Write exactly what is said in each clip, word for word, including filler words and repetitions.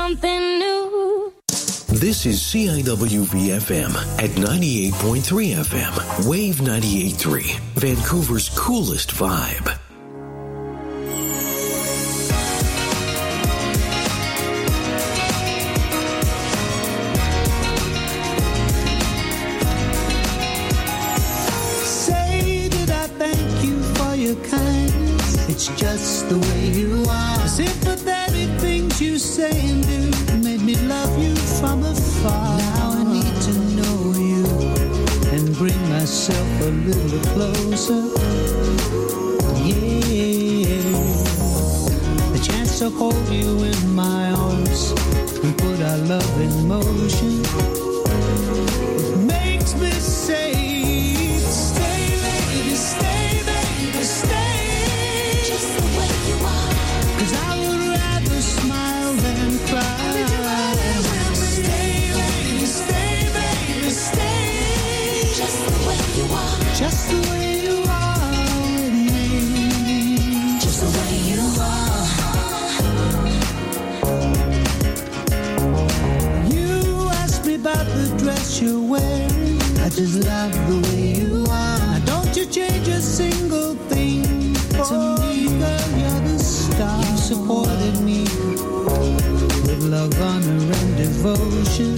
something new. This is C I W V F M at ninety-eight point three F M, Wave ninety-eight point three, Vancouver's coolest vibe. Say, did I thank you for your kindness? It's just the way you are. Sympathetic things you say and do made me love you from afar. Now I need to know you and bring myself a little closer. Yeah, the chance to hold you in my arms and put our love in motion. It makes me say, stay, baby, stay, baby, stay. Just the way you are. 'Cause I would rather smile than cry. Stay, baby, stay, baby, stay. Just the way you are. Just the way you are with me. Just the way you are. You asked me about the dress you're wearing. I just love the way you are. Now don't you change a single thing to me, girl, you're the star. You supported me with love, honor, and devotion.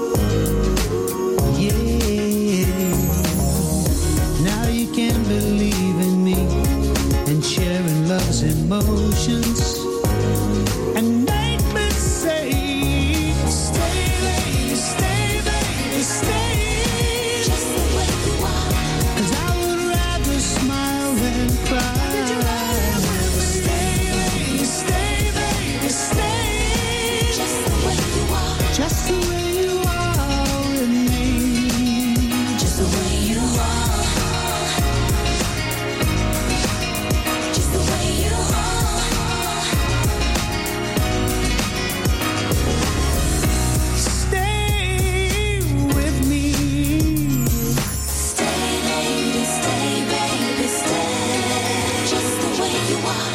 Yeah, now you can believe in me and sharing love's emotions. And make me say, stay, baby, stay, baby, stay. Just the way you are. 'Cause I would rather smile than cry. Stay, baby, stay, baby, stay. Just the way you are. Just the way you are with me. Just the way you are. Just the way you are. Stay with me. Stay, baby, stay, baby, stay. Just the way you are.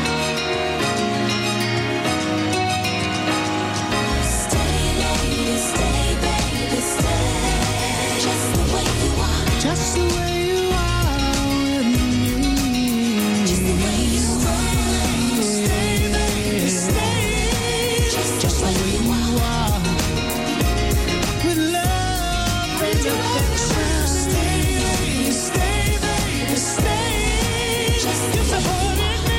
Stay, baby, stay, baby, stay. Just the way you are. Just the way you are with me. Just the way you are. Stay, baby, stay. Just, just the way you are. With love and affection. Stay, baby, stay, baby, stay. Just you supported me.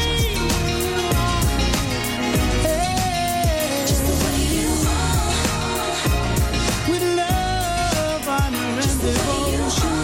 Hey. Just the way you are. With love, honor, and devotion.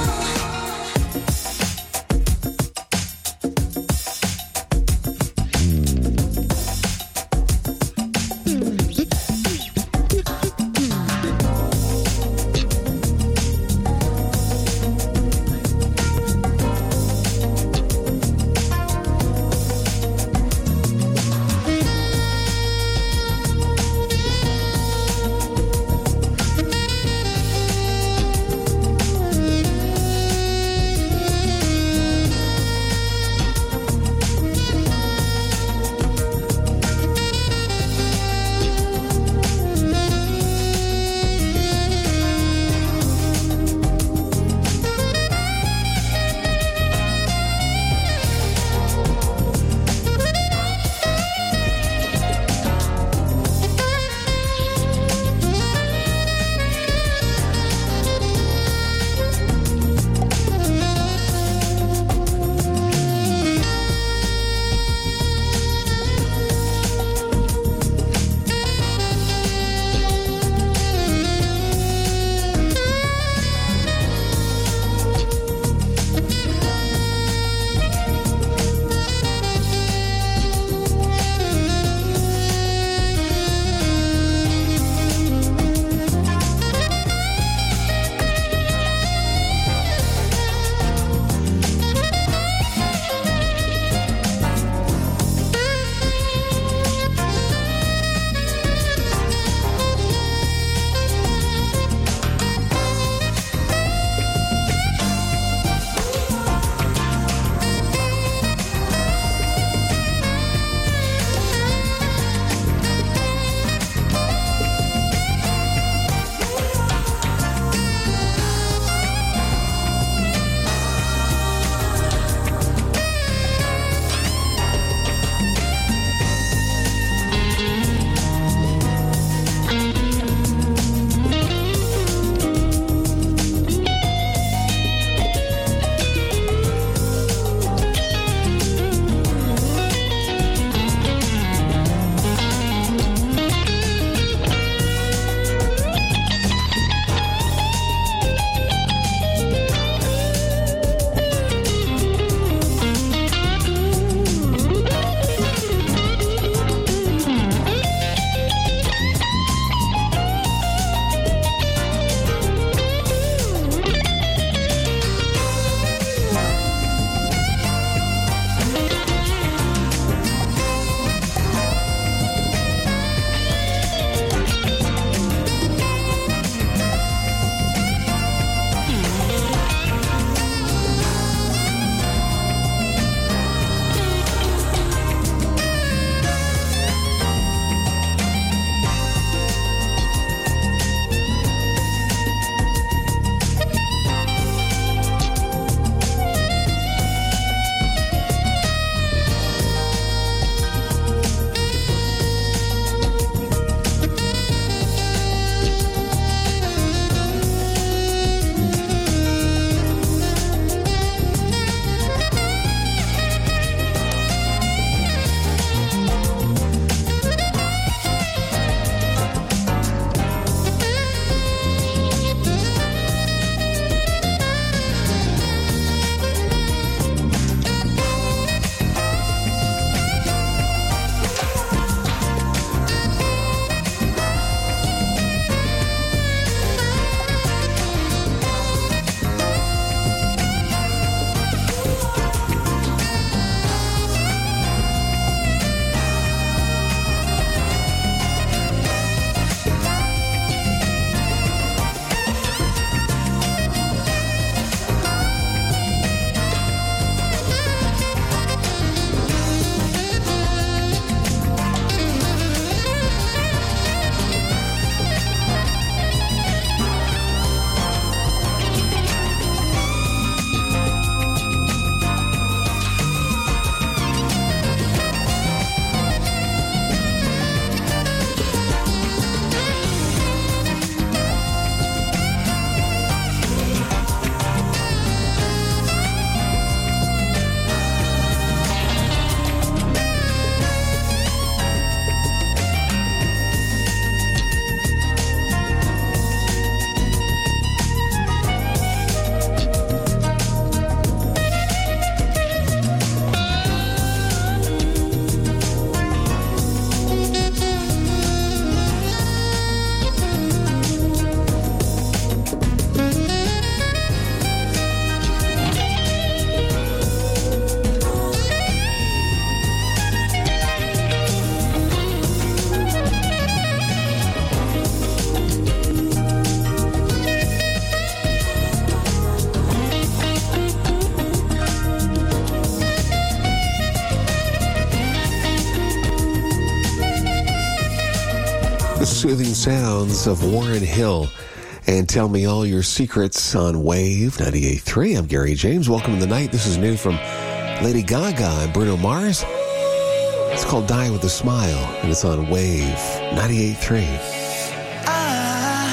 sounds of Warren Hill and Tell Me All Your Secrets on Wave ninety-eight point three. I'm Gary James. Welcome to the night. This is new from Lady Gaga and Bruno Mars. It's called Die With a Smile, and it's on Wave ninety-eight point three. I,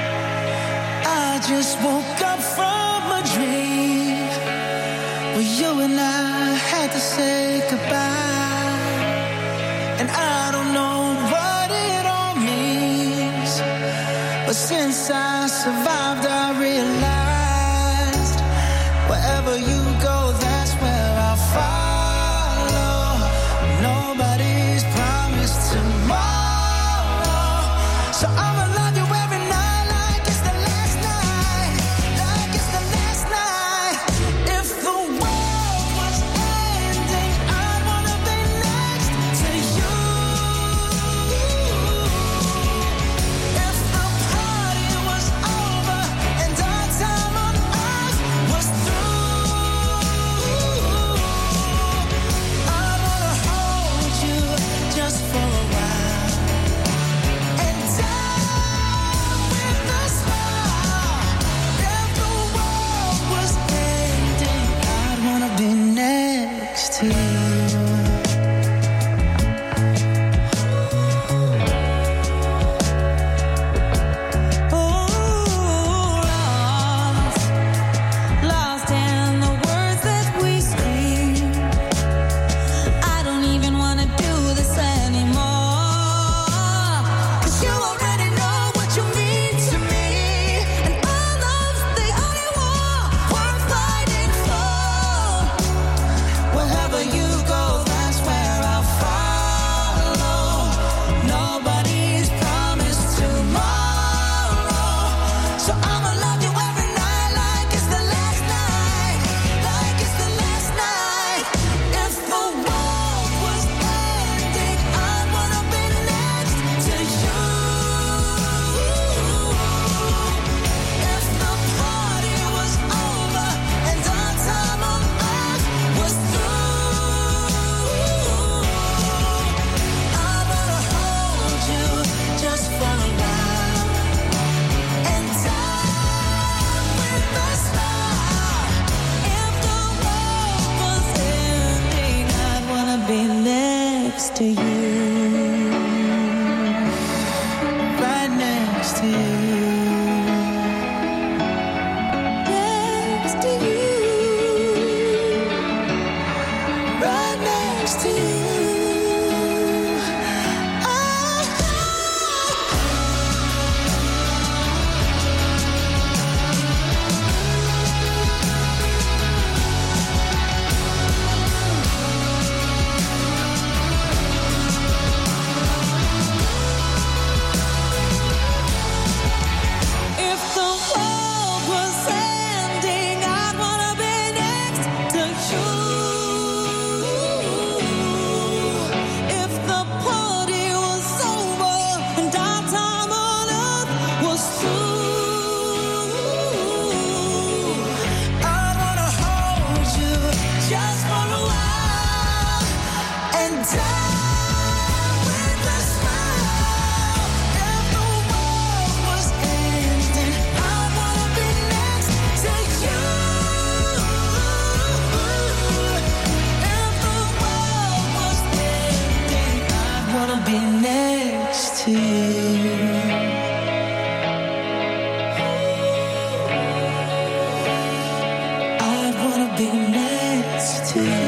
I just woke up from a dream where you and I had to say goodbye, and I don't know what it all means, but since I survived I realized wherever you go, that's where I'll follow. Nobody's promised tomorrow, so I'ma love you every night like it's the last night, like it's the last night. If the world was ending, I'd wanna be next to you. If the party was over and our time on earth was through, I'd wanna hold you just for a while and die with a smile. If the world was ending, I'd wanna be next to you. Lost, lost in the words that we scream. I don't even wanna do this anymore, 'cause you already know what you mean to me, and our love's the only war worth fighting for. Wherever you go, that's where I'll follow. Nobody's promised tomorrow, so I'ma love you every night like it's the last night, like it's the last night. If the world was ending, I'd wanna be next to you. If the party was over and our time on earth was through, I wanna hold you just for a while and die with a smile. If the world was ending, I'd wanna be next to you, right next to you, next to you, right next to you. If the world was ending, I'd wanna be next to you. If the party was over and our time on earth was through, I'd wanna hold you just for a while and die with a smile. If the world was ending, I'd wanna be next to you. If the world was ending, I'd wanna be next to you. I'd wanna be next to you.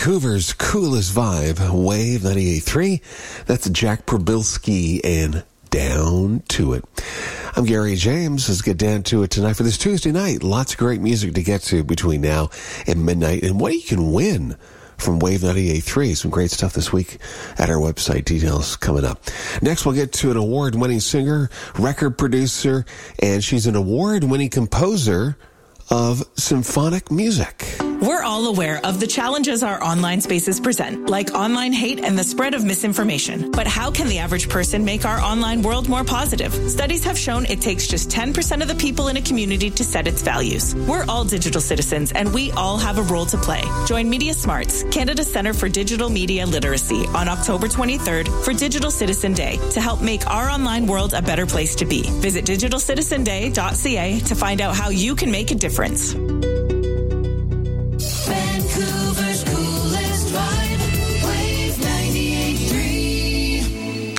Vancouver's coolest vibe, Wave ninety-eight point three. That's Jack Probilski and Down to It. I'm Gary James. Let's get down to it tonight for this Tuesday night. Lots of great music to get to between now and midnight. And what you can win from Wave ninety-eight point three. Some great stuff this week at our website. Details coming up. Next, we'll get to an award-winning singer, record producer, and she's an award-winning composer of symphonic music. We're all aware of the challenges our online spaces present, like online hate and the spread of misinformation. But how can the average person make our online world more positive? Studies have shown it takes just ten percent of the people in a community to set its values. We're all digital citizens, and we all have a role to play. Join Media Smarts, Canada's Centre for Digital Media Literacy, on October twenty-third for Digital Citizen Day to help make our online world a better place to be. Visit digital citizen day dot c a to find out how you can make a difference. Vancouver's coolest vibe, Wave ninety-eight point three.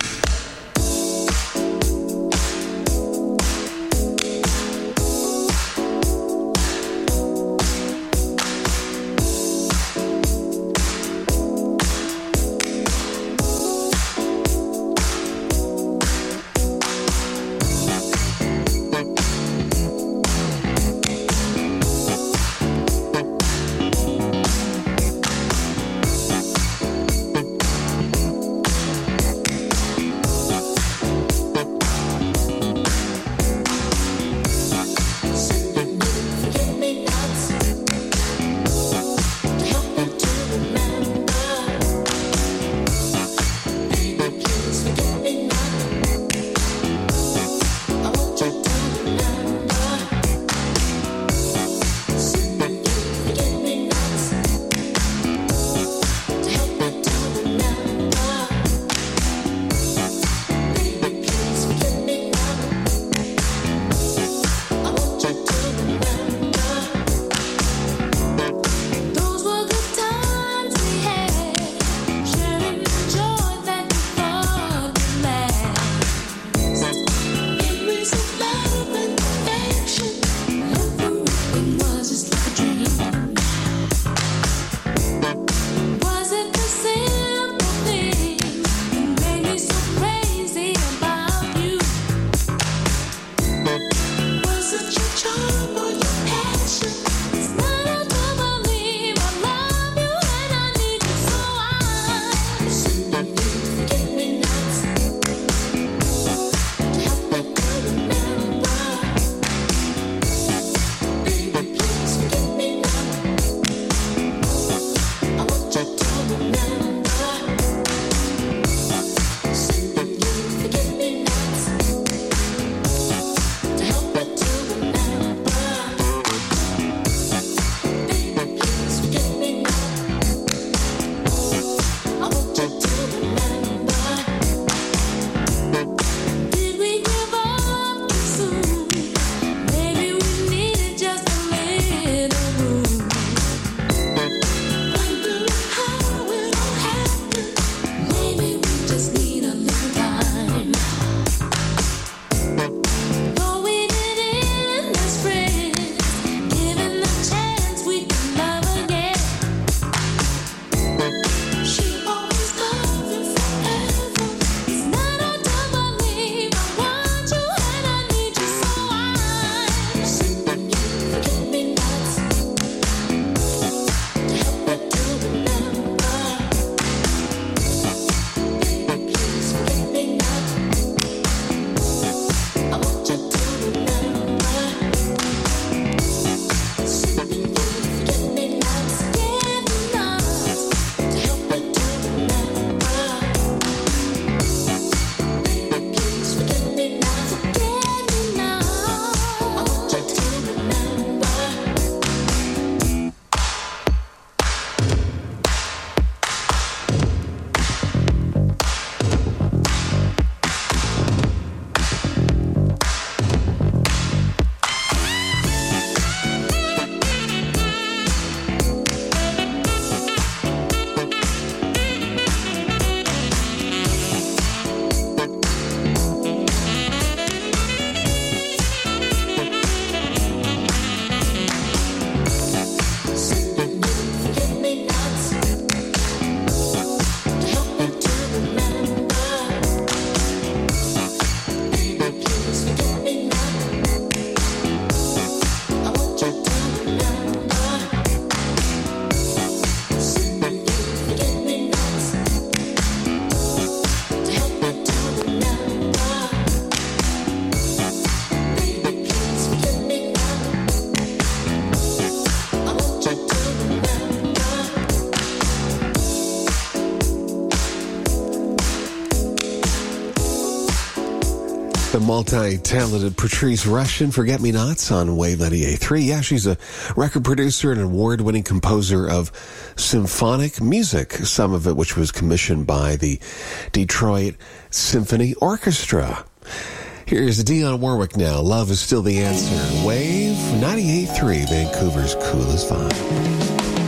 The multi-talented Patrice Rushen, Forget-Me-Nots on Wave ninety-eight point three. Yeah, she's a record producer and award-winning composer of symphonic music, some of it which was commissioned by the Detroit Symphony Orchestra. Here's Dionne Warwick now. Love is Still the Answer. Wave ninety-eight point three, Vancouver's coolest vibe.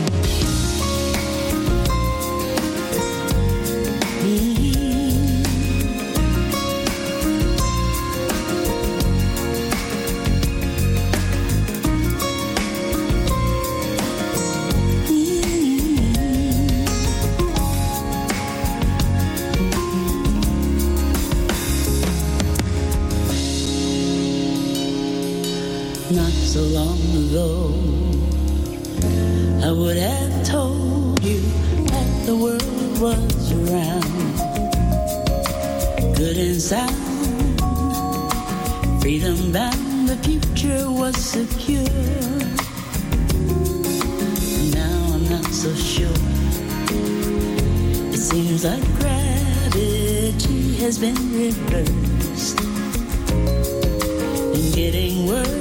Not so long ago, I would have told you that the world was round, good and sound, freedom bound, the future was secure. Now I'm not so sure. It seems like gravity has been reversed and getting worse.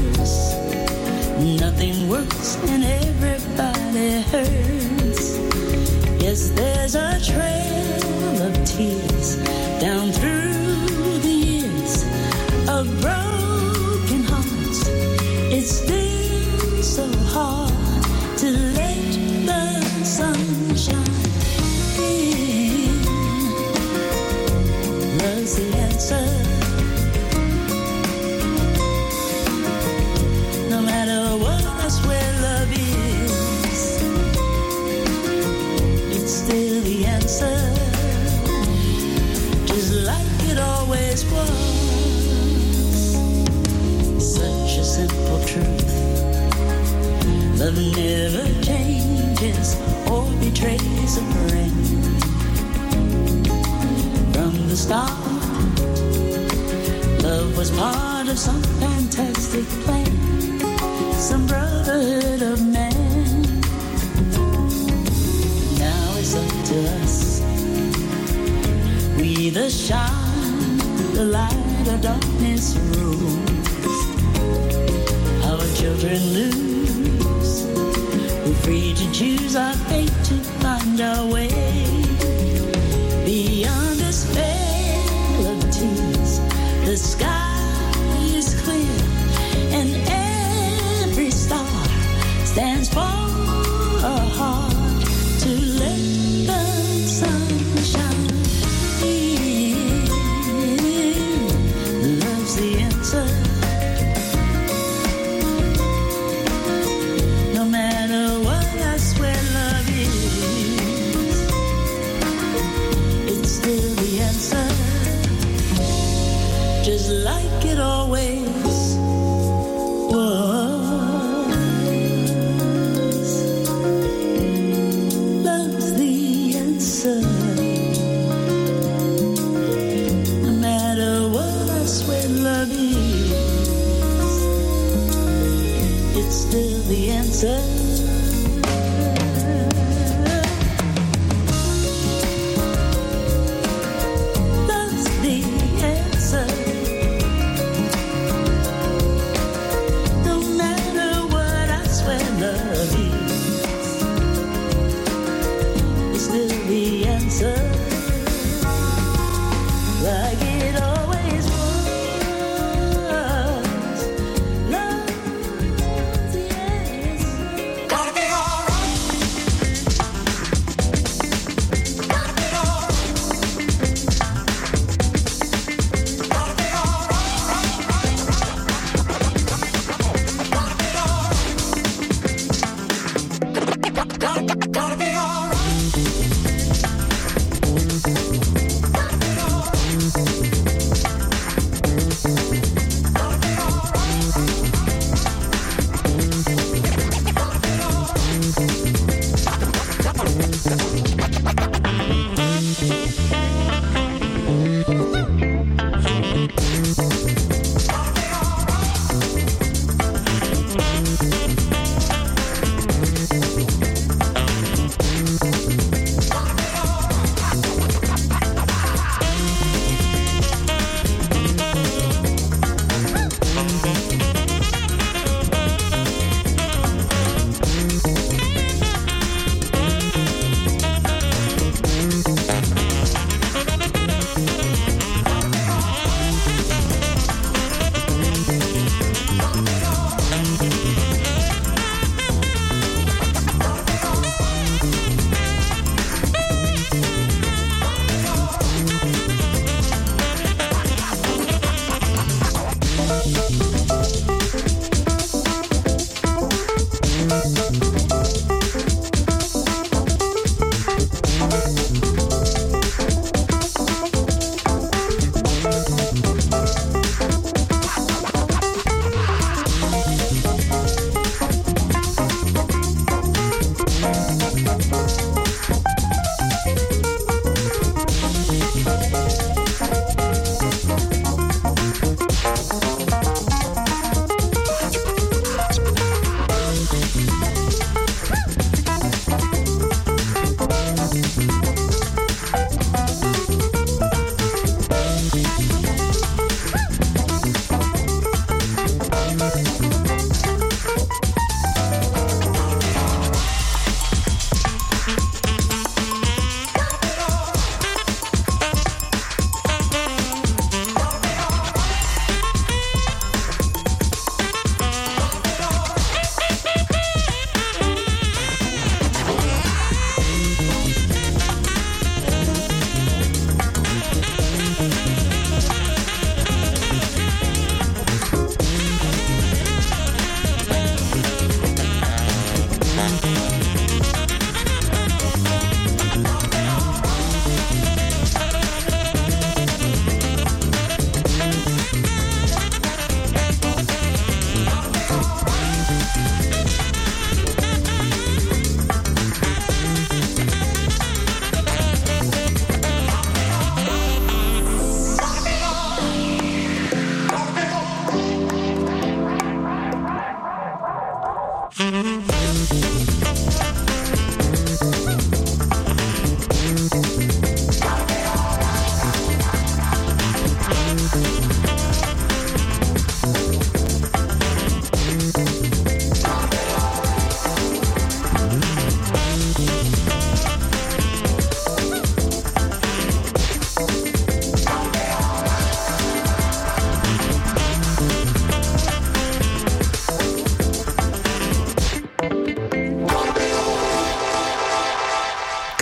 Nothing works and everybody hurts. Yes, there's a trail of tears down through the years of broken hearts. It's still so hard to let the sun shine in. Love's the answer. No matter what, that's where love is. It's still the answer, just like it always was. Such a simple truth. Love never changes or betrays a friend. From the start, love was part of some fantastic plan, some brotherhood of man. Now it's up to us. We either shine the light or darkness rules. Our children lose. We're free to choose our fate, to find our way beyond this veil of tears. The sky is clear and every star stands for a heart to let the sun shine in. Love's the answer. No matter what, that's where love is. It's still the answer, just like it always was. Love's the answer. No matter what, that's where love is. It's still the answer. Love's the answer. No matter what, I swear love is. It's still the answer, like it always was. Love's the answer.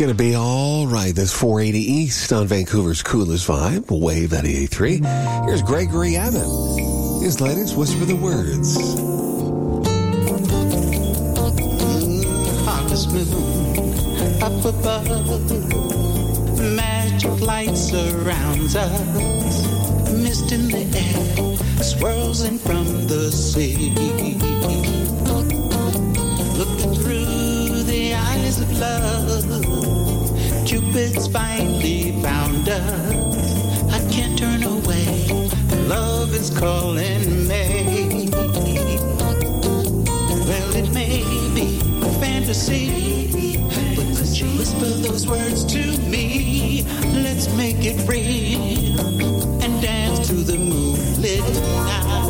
going to be all right. That's four eighty East on Vancouver's coolest vibe, Wave ninety-eight point three. Here's Gregory Abbott. His latest, Whisper the Words. Harvest moon up above, magic light surrounds us. Mist in the air swirls in from the sea. Looking through the eyes of love, Cupid's finally found us. I can't turn away, love is calling me. Well, it may be a fantasy, but could you whisper those words to me? Let's make it real and dance to the moonlit night.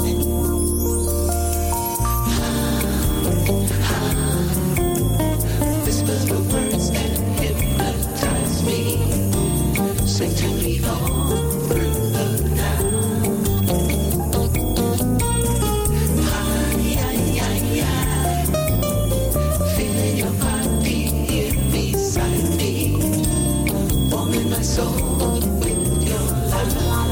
Whisper the words that hypnotize me. Sing to me all through the night. Ay, ay, ay, ay. Feeling your body here beside me, warming my soul with your love.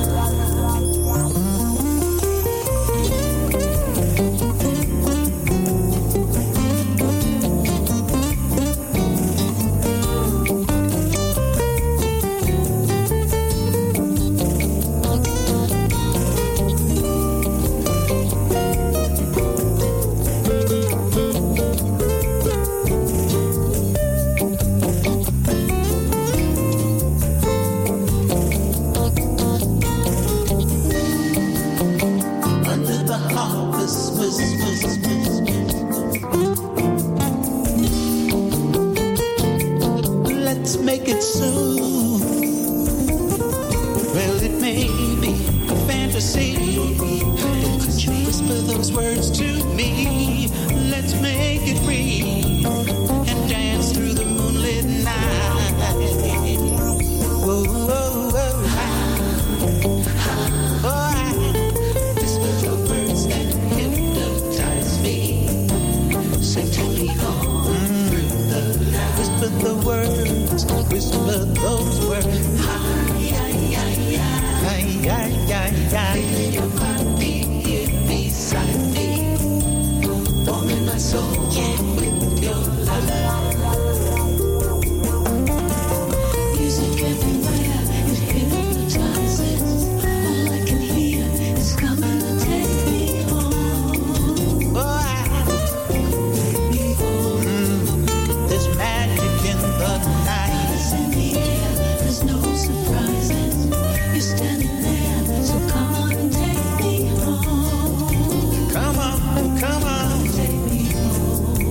Come on, come on, take me home.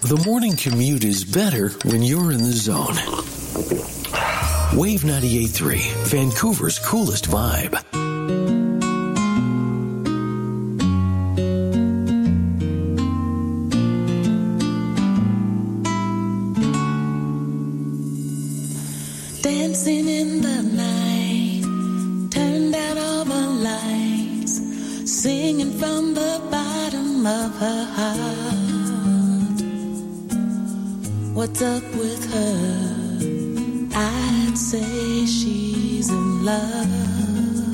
The morning commute is better when you're in the zone. Wave ninety-eight point three, Vancouver's coolest vibe. Dancing in the night, turned out all the lights, singing from the bottom of her heart. What's up with her? I'd say she's in love.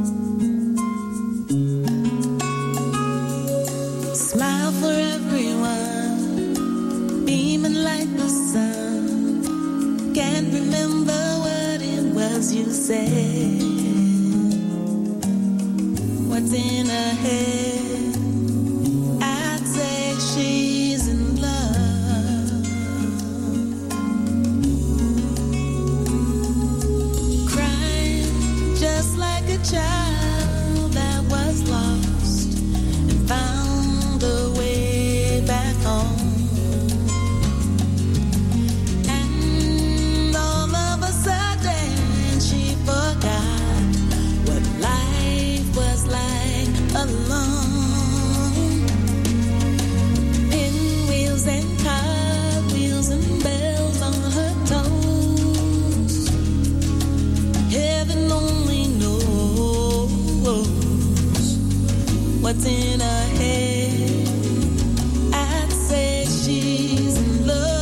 Smile for everyone, beaming like the sun. Can't remember what it was you said. What's in her head? I'd say she's in love. Crying just like a child that was lost and found a way back home. Alone, pinwheels and cartwheels and bells on her toes. Heaven only knows what's in her head. I'd say she's in love.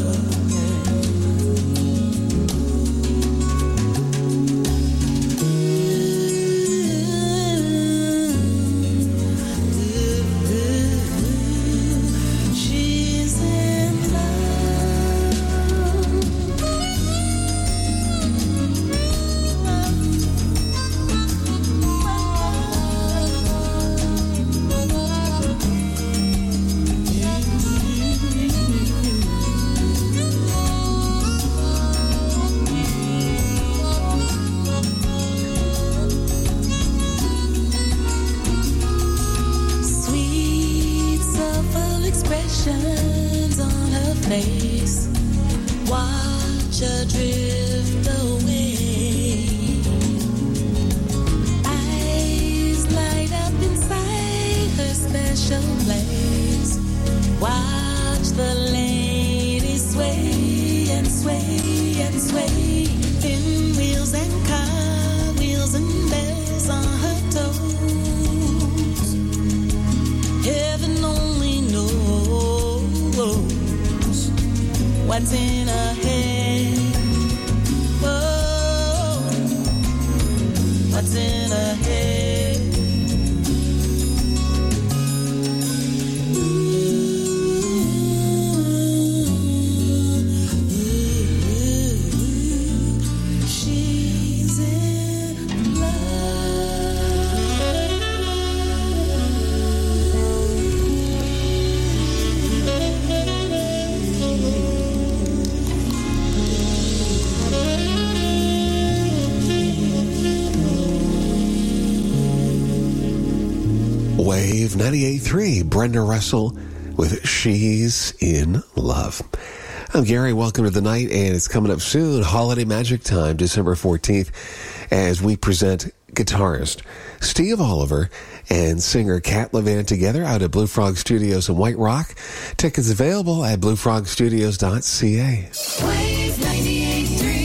Watch her drift away. Eyes light up inside her special place. Watch the lady sway and sway and sway. Pinwheels and cartwheels and bells on her toes. Heaven only knows what's in her head? Oh, what's in her head? Ooh, ooh, ooh, she's in Wave ninety-eight point three, Brenda Russell with She's in Love. I'm Gary. Welcome to the night, and it's coming up soon. Holiday Magic Time, December fourteenth, as we present guitarist Steve Oliver and singer Cat Levant together out at Blue Frog Studios in White Rock. Tickets available at blue frog studios dot c a. Wave ninety-eight point three.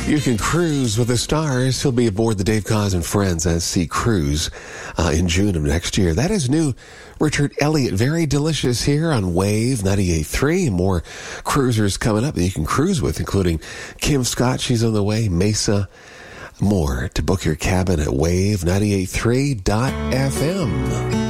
You can cruise with the stars. He'll be aboard the Dave Koz and Friends at Sea Cruise uh, in June of next year. That is new. Richard Elliott, very delicious here on Wave ninety-eight point three. More cruisers coming up that you can cruise with, including Kim Scott. She's on the way. Mesa. More to book your cabin at wave ninety-eight point three dot f m.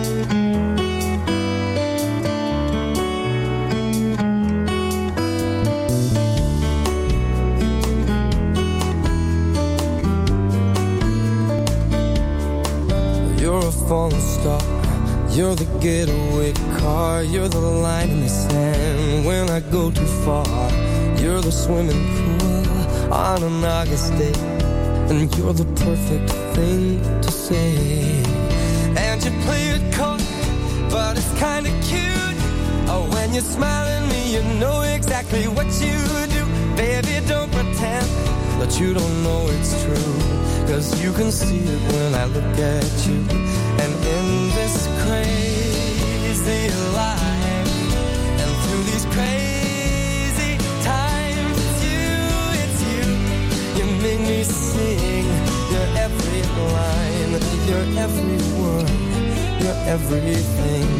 Falling star, you're the getaway car, you're the line in the sand when I go too far, you're the swimming pool on an August day, and you're the perfect thing to say. And you play it cold, but it's kinda cute. Oh, when you smile at me, you know exactly what you do. Baby, don't pretend that you don't know it's true, 'cause you can see it when I look at you. And in this crazy life, and through these crazy times, it's you, it's you. You make me sing your every line, your every word, your everything.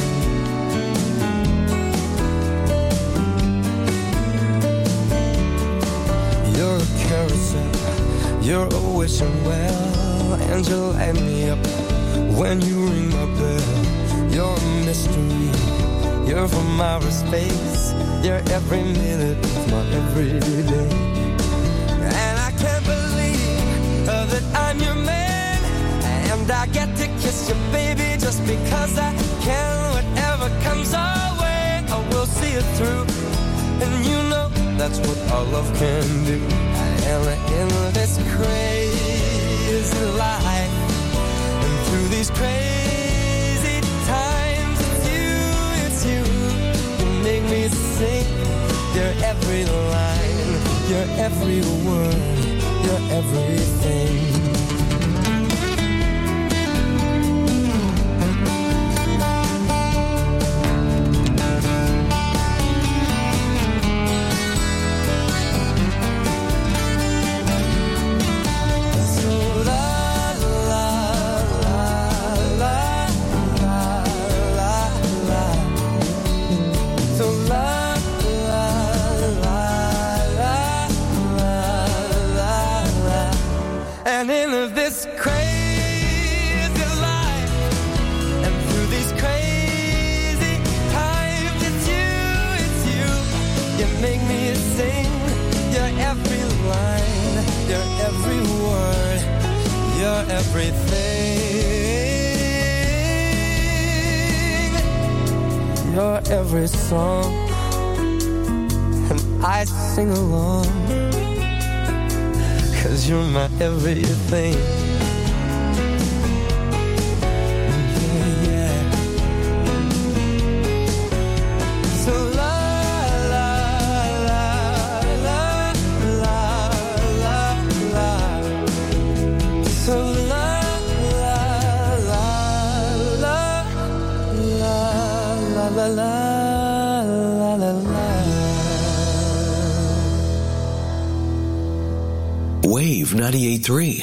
You're a carousel, you're a wishing well, and you light me up when you ring my bell. You're a mystery, you're from outer space, you're every minute of my everyday. And I can't believe uh, that I'm your man, and I get to kiss you, baby, just because I can. Whatever comes our way, I will see it through, and you know that's what our love can do. And in this crazy life, through these crazy times, it's you, it's you. You make me sing your every line, your every word, your everything. And in this crazy life, and through these crazy times, it's you, it's you. You make me sing your every line, your every word, your everything, your every song, and I sing along. 'Cause you're my everything. Yeah, yeah. So la la la la la la la. So la la la la la la la la la la. Wave ninety-eight point three.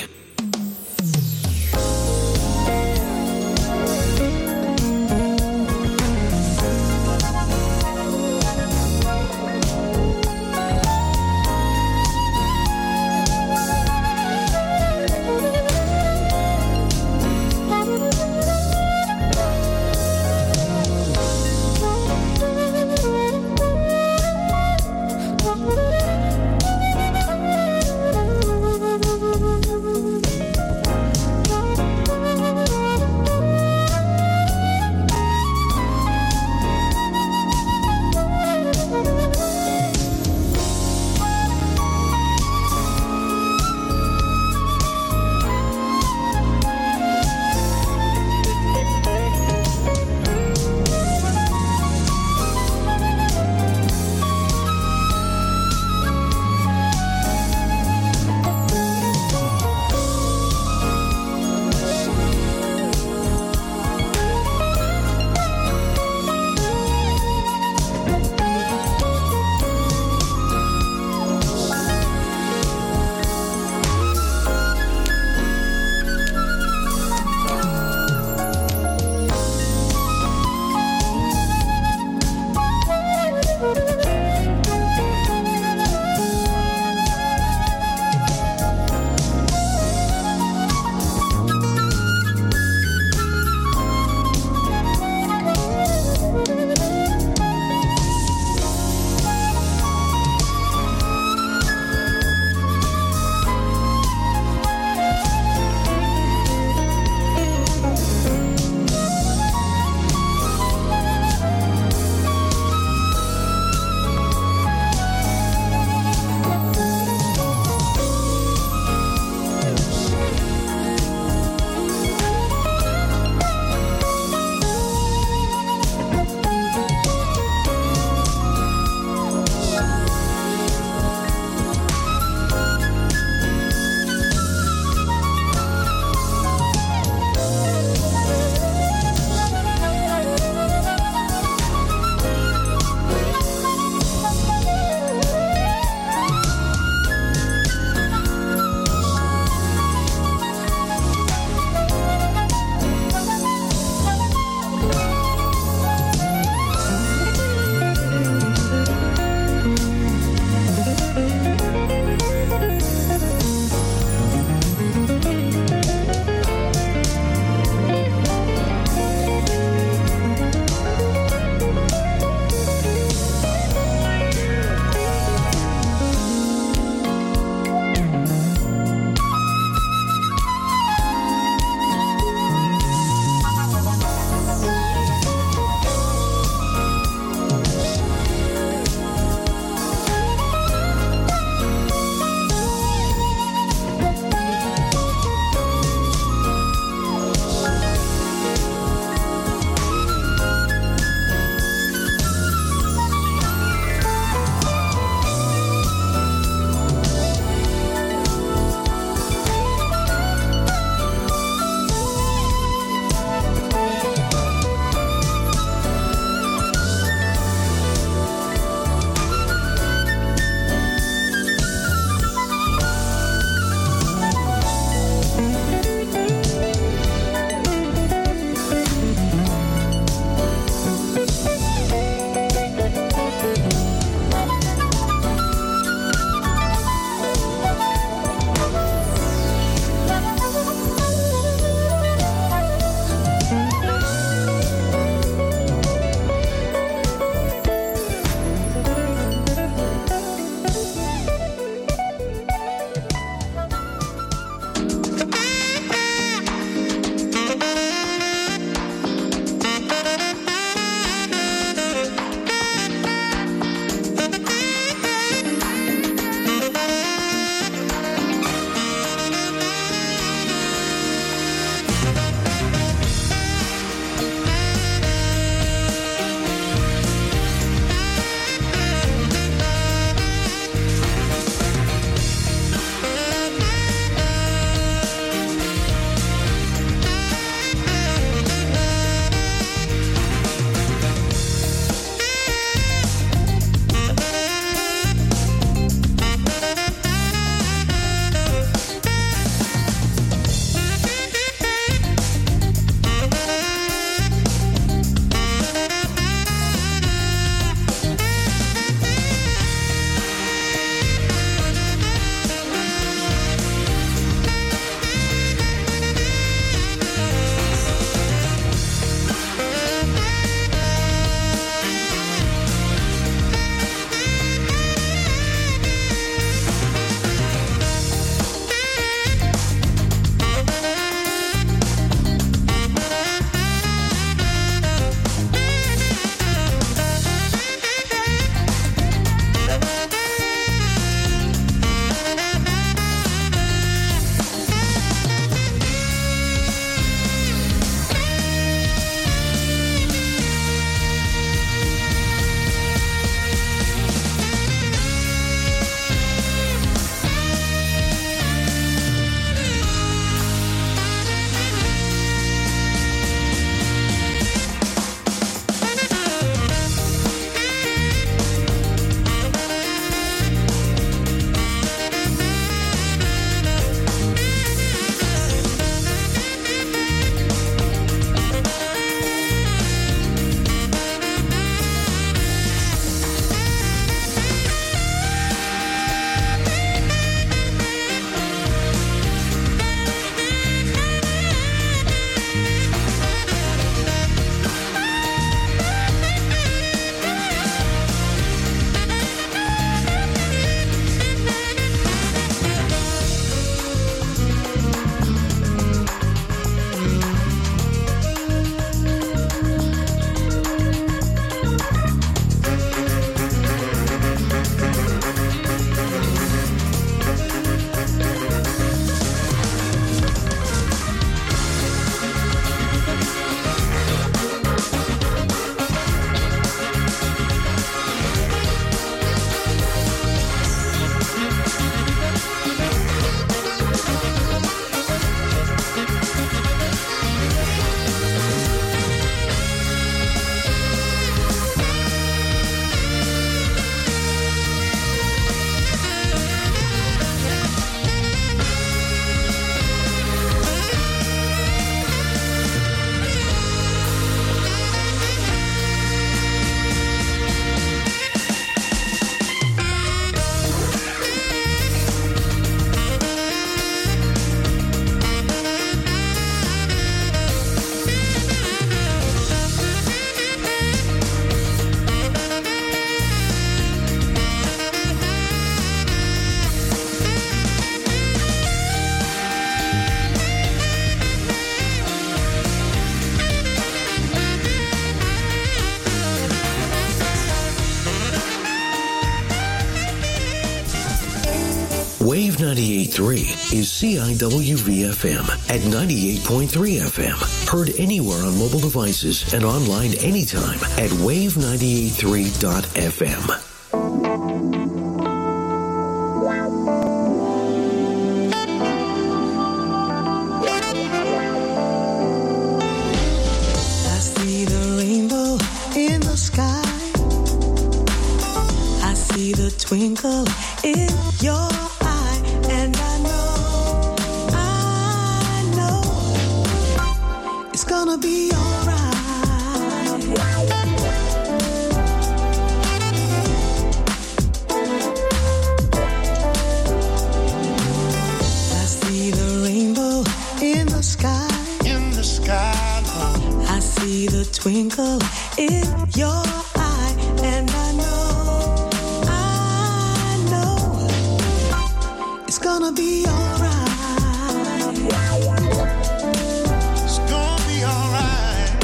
ninety-eight point three is C I W V F M at ninety-eight point three F M. Heard anywhere on mobile devices and online anytime at wave nine eight three dot f m. I see the rainbow in the sky. I see the twinkle in your eye, and I know, I know it's gonna be alright. I see the rainbow in the sky, in the sky. I see the twinkle in your eye, and I know, I know it's gonna be alright. It's gonna be alright.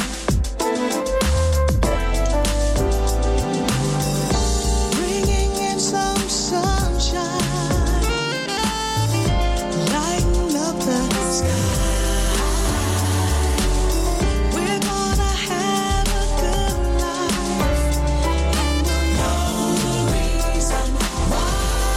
Bringing in some sunshine, lighten up the sky. We're gonna have a good life, and we'll know the reason why.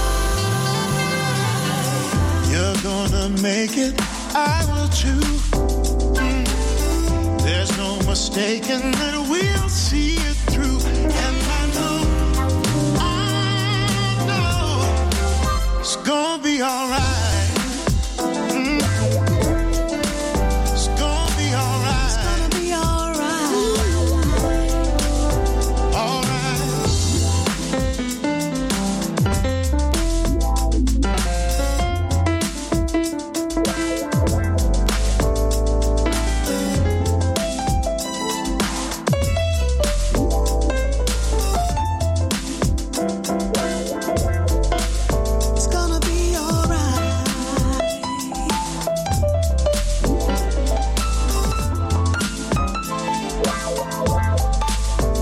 You're gonna make it, I will too. Mm. There's no mistaking that